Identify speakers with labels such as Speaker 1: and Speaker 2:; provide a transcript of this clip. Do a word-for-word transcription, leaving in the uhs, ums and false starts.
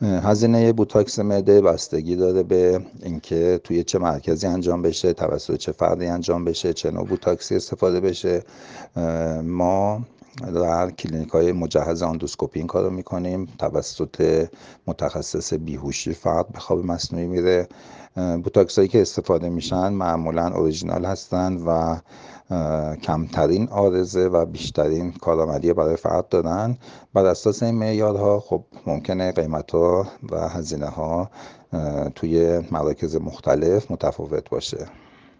Speaker 1: هزینه بوتاکس معده بستگی داره به اینکه توی چه مرکزی انجام بشه، توسط چه فردی انجام بشه، چه نوع بوتاکسی استفاده بشه. ما در کلینیک های مجهز اندوسکوپی این کارو میکنیم. توسط متخصص بیهوشی فرد به خواب مصنوعی میره. بوتاکس هایی که استفاده میشن معمولا اوریجینال هستند و کمترین عارضه و بیشترین کارآمدی برای فرد دارن. بر اساس این معیارها خب ممکنه قیمت ها و هزینه ها توی مراکز مختلف متفاوت باشه.